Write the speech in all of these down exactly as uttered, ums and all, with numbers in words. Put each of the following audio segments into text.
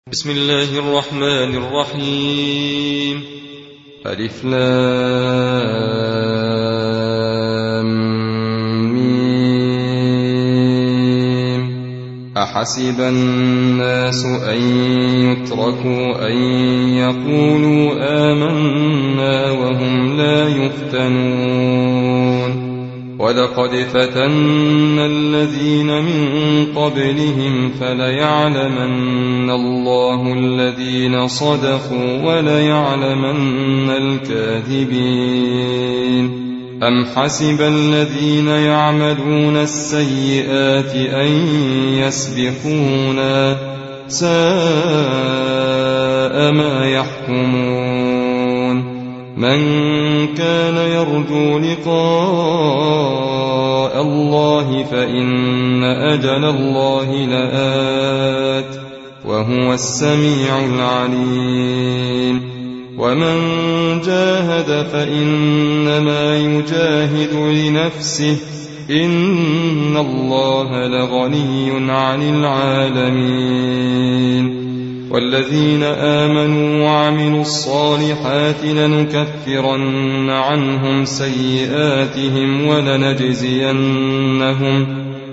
بسم الله الرحمن الرحيم. ألف لام ميم. أحسب الناس أن يتركوا أن يقولوا آمنا وهم لا يفتنون. ولقد فتنا الذين من قبلهم فليعلمن الله الذين صدقوا وليعلمن الكاذبين. أم حسب الذين يعملون السيئات أن يسبقونا ساء ما يحكمون. من كان يرجو لقاء الله فإن أجل الله لآت وهو السميع العليم. ومن جاهد فإنما يجاهد لنفسه إن الله لغني عن العالمين. والذين آمنوا وعملوا الصالحات لنكفرن عنهم سيئاتهم ولنجزينهم,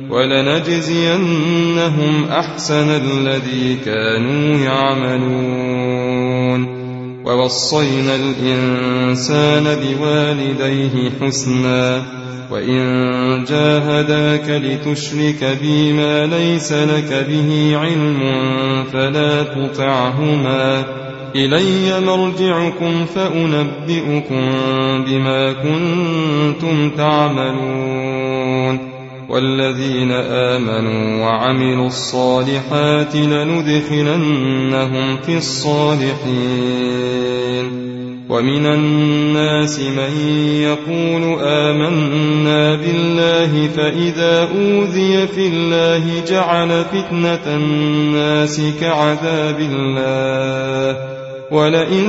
ولنجزينهم أحسن الذي كانوا يعملون. ووصينا الإنسان بوالديه حسنا وإن جاهداك لتشرك بي ما ليس لك به علم فلا تطعهما إلي مرجعكم فأنبئكم بما كنتم تعملون. والذين آمنوا وعملوا الصالحات لندخلنهم في الصالحين. ومن الناس من يقول آمنا بالله فإذا أوذي في الله جعل فتنة الناس كعذاب الله ولئن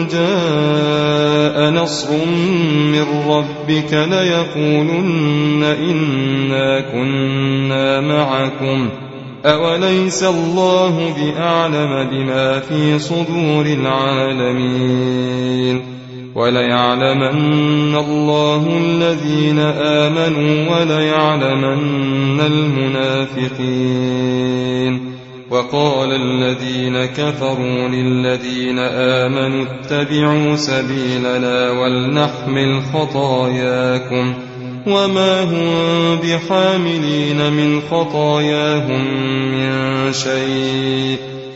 جاء نصر من ربك ليقولن إنا كنا معكم أوليس الله بأعلم بما في صدور العالمين. وليعلمن الله الذين آمنوا وليعلمن المنافقين. وقال الذين كفروا للذين آمنوا اتبعوا سبيلنا ولنحمل خطاياكم وما هم بحاملين من خطاياهم من شيء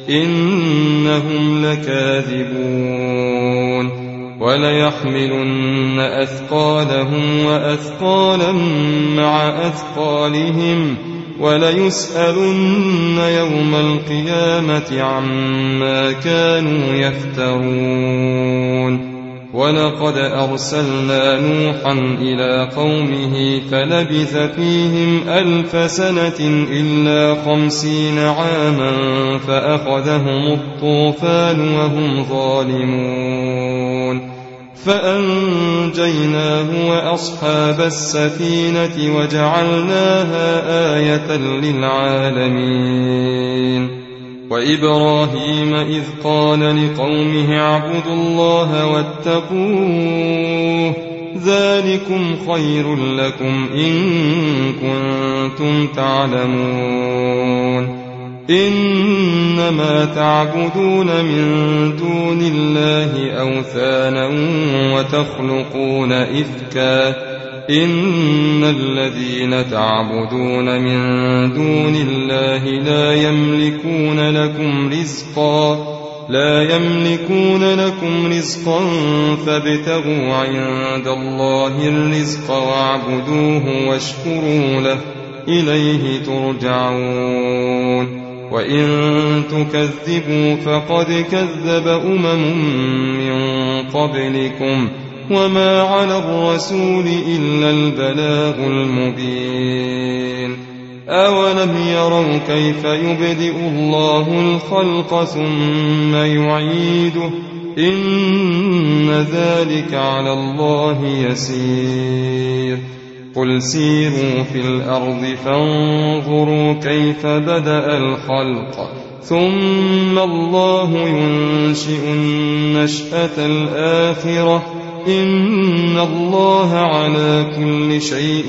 إنهم لكاذبون. وليحملن أثقالهم وأثقالا مع أثقالهم وليسألن يوم القيامة عما كانوا يفترون. ولقد أرسلنا نوحا إلى قومه فلبث فيهم ألف سنة إلا خمسين عاما فأخذهم الطوفان وهم ظالمون فأنجيناه وأصحاب السفينة وجعلناها آية للعالمين. وإبراهيم إذ قال لقومه اعبدوا الله واتقوه ذلكم خير لكم إن كنتم تعلمون. إنما تعبدون من دون الله أوثانا وتخلقون إفكا إن الذين تعبدون من دون الله لا يملكون لكم رزقا لا يملكون لكم رزقا فابتغوا عند الله الرزق واعبدوه واشكروا له إليه ترجعون. وإن تكذبوا فقد كذب أمم من قبلكم وما على الرسول إلا البلاغ المبين. أولم يروا كيف يبدئ الله الخلق ثم يعيده إن ذلك على الله يسير. قل سيروا في الأرض فانظروا كيف بدأ الخلق ثم الله ينشئ النشأة الآخرة إن الله على كل شيء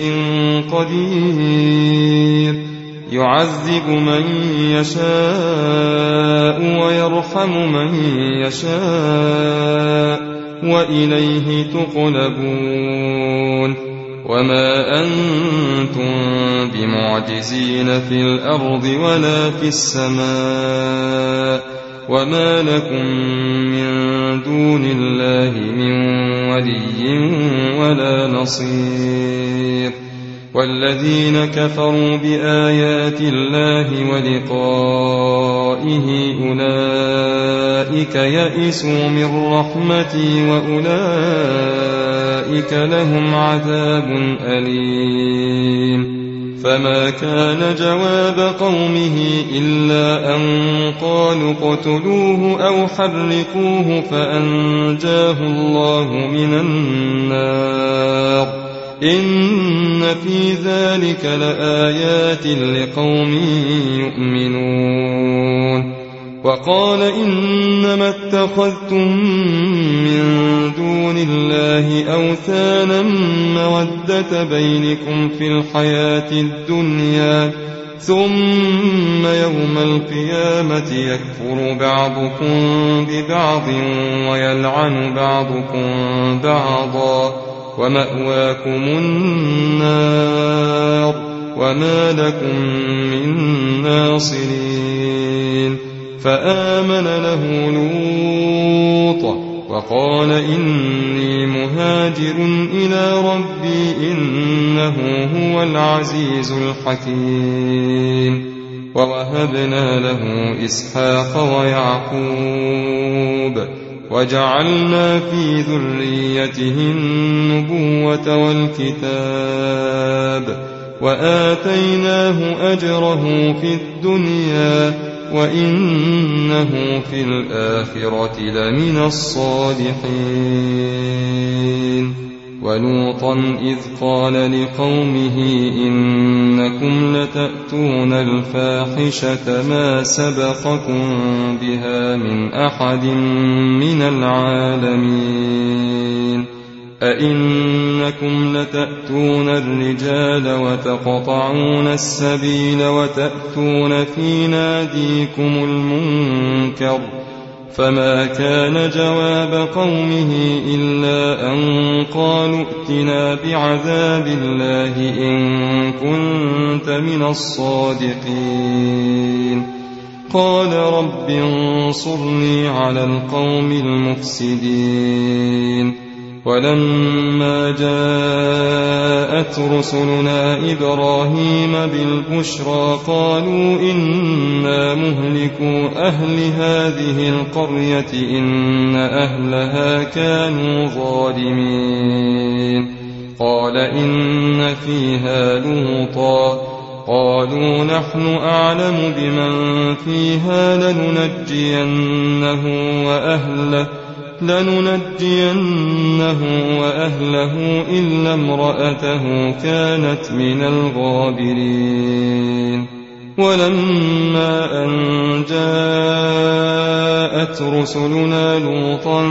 قدير يعذب من يشاء ويرحم من يشاء وإليه تقلبون وما أنتم بمعجزين في الأرض ولا في السماء وما لكم من دون الله من ولي ولا نصير والذين كفروا بآيات الله ولقائه أولئك يئسوا من رحمتي وأولئك لهم عذاب أليم فما كان جواب قومه إلا أن قالوا اقتلوه أو حرقوه فأنجاه الله من النار إن في ذلك لآيات لقوم يؤمنون وقال إنما اتخذتم من دون الله أوثانا مودة بينكم في الحياة الدنيا ثم يوم القيامة يكفر بعضكم ببعض ويلعن بعضكم بعضا ومأواكم النار وما لكم من ناصرين فآمن له لوط وقال إني مهاجر إلى ربي إنه هو العزيز الحكيم ووهبنا له إسحاق ويعقوب وجعلنا في ذريته النبوة والكتاب وآتيناه أجره في الدنيا وإنه في الآخرة لمن الصالحين ولوطا إذ قال لقومه إنكم لتأتون الفاحشة ما سبقكم بها من أحد من العالمين أئنكم لتأتون الرجال وتقطعون السبيل وتأتون في ناديكم المنكر فما كان جواب قومه إلا أن قالوا ائتنا بعذاب الله إن كنت من الصادقين قال رب انصرني على القوم المفسدين ولما جاءت رسلنا إبراهيم بالبشرى قالوا إنا مهلكوا أهل هذه القرية إن أهلها كانوا ظالمين قال إن فيها لوطا قالوا نحن أعلم بمن فيها لننجينه وأهله لننجينه وأهله إلا امرأته كانت من الغابرين ولما أن جاءت رسلنا لوطا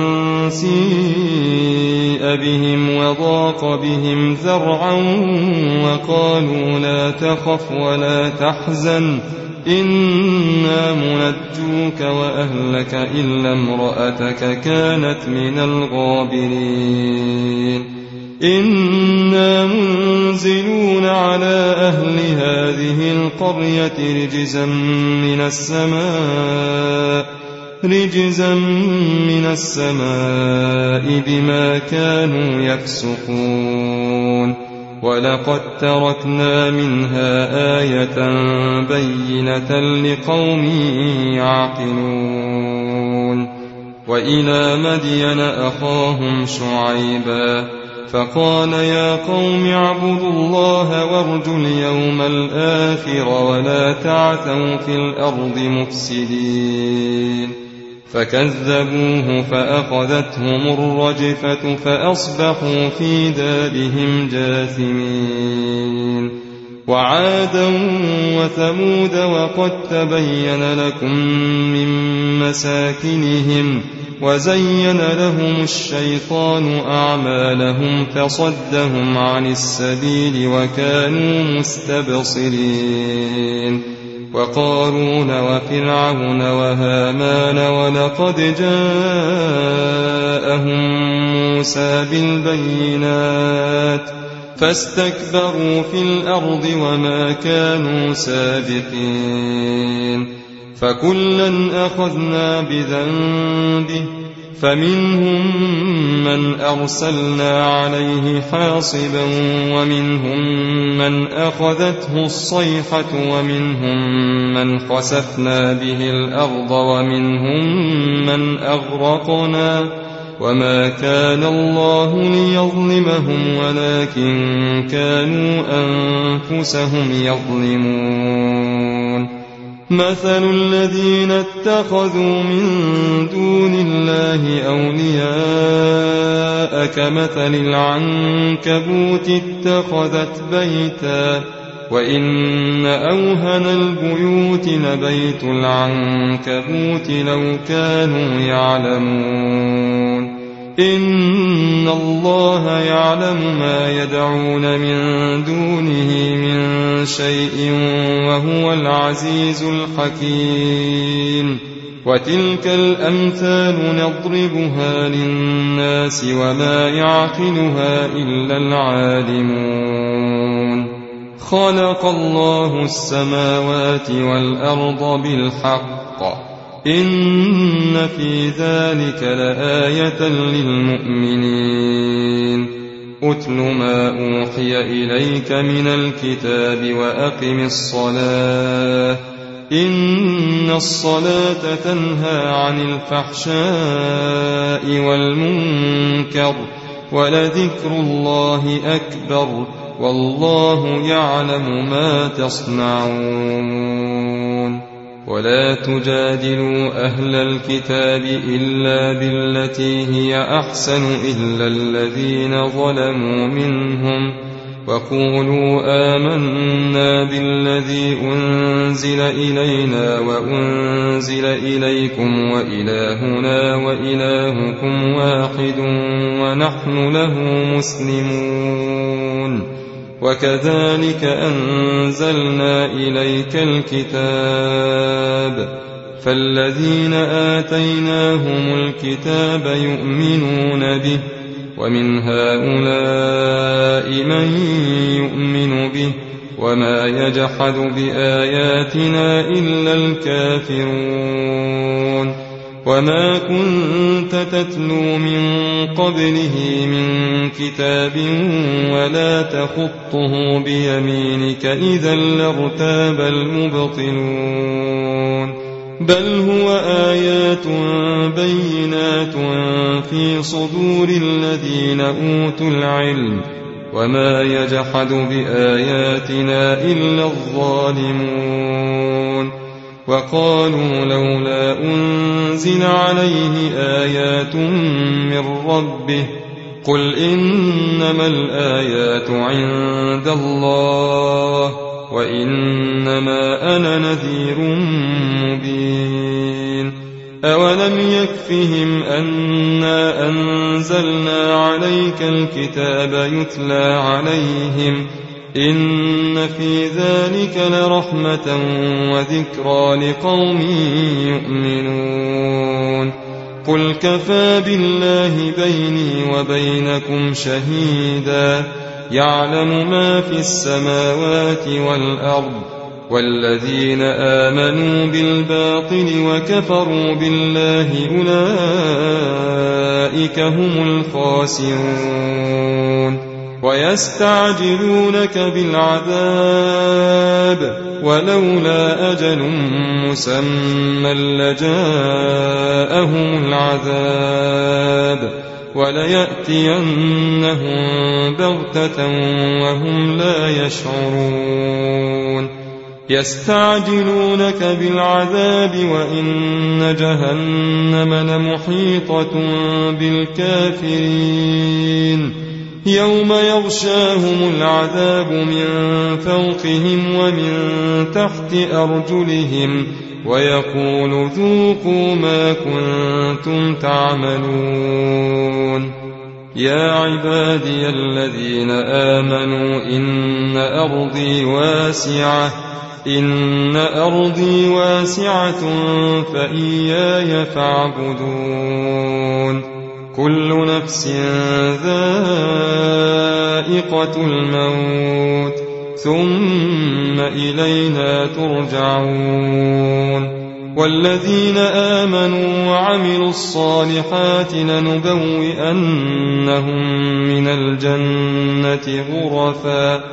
سيء بهم وضاق بهم ذرعا وقالوا لا تخف ولا تحزن إنا منجوك وأهلك إلا امرأتك كانت من الغابرين إنا منزلون على أهل هذه القرية رجزا من السماء رجزا من السماء بما كانوا يفسقون ولقد تركنا منها آية بينة لقوم يعقلون وإلى مدين أخاهم شعيبا فقال يا قوم اعبدوا الله وارجوا اليوم الآخر ولا تعثوا في الأرض مفسدين فكذبوه فأخذتهم الرجفة فأصبحوا في دارهم جاثمين وعادا وثمود وقد تبين لكم من مساكنهم وزين لهم الشيطان أعمالهم فصدهم عن السبيل وكانوا مستبصرين وقارون وفرعون وهامان ولقد جاءهم موسى بالبينات فاستكبروا في الأرض وما كانوا سابقين فكلا أخذنا بذنبه فمنهم من أرسلنا عليه حاصبا ومنهم من أخذته الصيحة ومنهم من خسفنا به الأرض ومنهم من أغرقنا وما كان الله ليظلمهم ولكن كانوا أنفسهم يظلمون مثل الذين اتخذوا من دون الله أولياء كمثل العنكبوت اتخذت بيتا وإن أوهن البيوت لبيت العنكبوت لو كانوا يعلمون إن الله يعلم ما يدعون من دونه من شيء وهو العزيز الحكيم وتلك الأمثال نضربها للناس وما يعقلها إلا العالمون خلق الله السماوات والأرض بالحق إن في ذلك لآية للمؤمنين أتل ما أوحي إليك من الكتاب وأقم الصلاة إن الصلاة تنهى عن الفحشاء والمنكر ولذكر الله أكبر والله يعلم ما تصنعون ولا تجادلوا أهل الكتاب إلا بالتي هي أحسن إلا الذين ظلموا منهم وقولوا آمنا بالذي أنزل إلينا وأنزل إليكم وإلهنا وإلهكم واحد ونحن له مسلمون وكذلك أنزلنا إليك الكتاب فالذين آتيناهم الكتاب يؤمنون به ومن هؤلاء من يؤمن به وما يجحد بآياتنا إلا الكافرون وما كنت تتلو من قبله من كتاب ولا تخطه بيمينك إذا لارتاب المبطلون بل هو آيات بينات في صدور الذين أوتوا العلم وما يجحد بآياتنا إلا الظالمون وقالوا لولا أنزل عليه آيات من ربه قل إنما الآيات عند الله وإنما أنا نذير مبين أولم يكفهم أنا أنزلنا عليك الكتاب يتلى عليهم إن في ذلك لرحمة وذكرى لقوم يؤمنون قل كفى بالله بيني وبينكم شهيدا يعلم ما في السماوات والأرض والذين آمنوا بالباطل وكفروا بالله أولئك هم الخاسرون ويستعجلونك بالعذاب ولولا أجل مسمى لجاءهم العذاب وليأتينهم بغتة وهم لا يشعرون يستعجلونك بالعذاب وإن جهنم لمحيطة بالكافرين يوم يغشاهم العذاب من فوقهم ومن تحت أرجلهم ويقول ذوقوا ما كنتم تعملون يا عبادي الذين آمنوا إن أرضي واسعة إن أرضي واسعة فإياي فاعبدون كل نفس ذائقة الموت ثم إلينا ترجعون والذين آمنوا وعملوا الصالحات لنبوئنهم من الجنة غرفا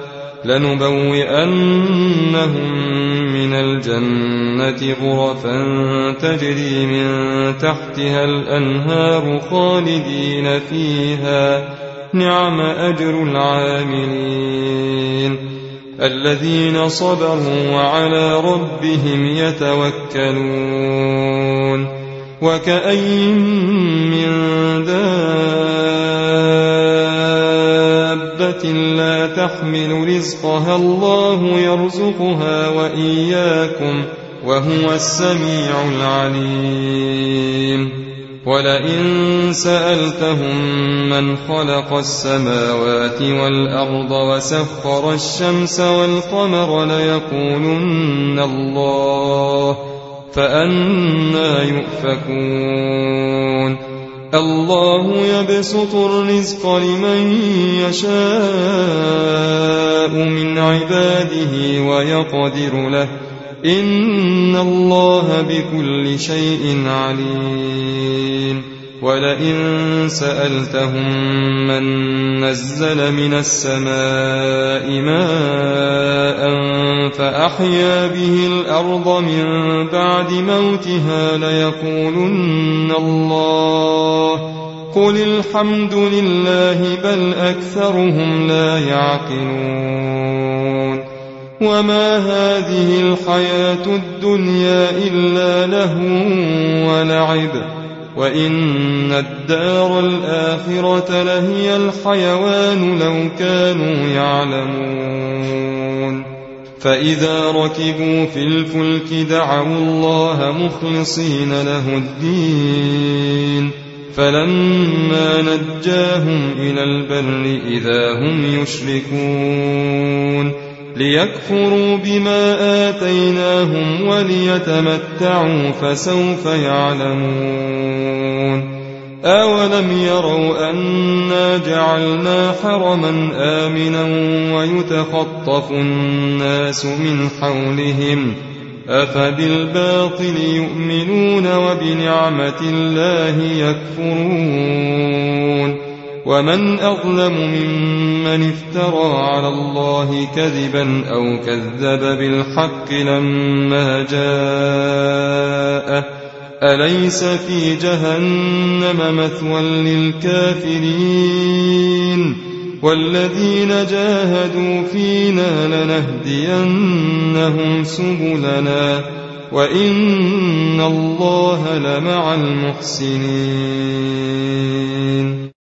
لنبوئنهم من الجنة غرفا تجري من تحتها الأنهار خالدين فيها نعم أجر العاملين الذين صبروا وعلى ربهم يتوكلون وكأين من دابة لا تحمل رزقها الله يرزقها وإياكم وهو السميع العليم ولئن سألتهم من خلق السماوات والأرض وسخر الشمس والقمر ليقولن الله فأنى يؤفكون الله يبسط الرزق لمن يشاء من عباده ويقدر له إن الله بكل شيء عليم ولئن سألتهم من نزل من السماء ماء فأحيا به الأرض من بعد موتها ليقولن الله قل الحمد لله بل أكثرهم لا يعقلون وما هذه الحياة الدنيا إلا لهو ولعب وإن الدار الآخرة لهي الحيوان لو كانوا يعلمون فإذا ركبوا في الفلك دعوا الله مخلصين له الدين فلما نجاهم إلى البر إذا هم يشركون ليكفروا بما آتيناهم وليتمتعوا فسوف يعلمون أولم يروا أنا جعلنا حرما آمنا ويتخطف الناس من حولهم أفبالباطل يؤمنون وبنعمة الله يكفرون ومن أظلم ممن افترى على الله كذبا أو كذب بالحق لما جاءه أليس في جهنم مثوى للكافرين والذين جاهدوا فينا لنهدينهم سبلنا وإن الله لمع المحسنين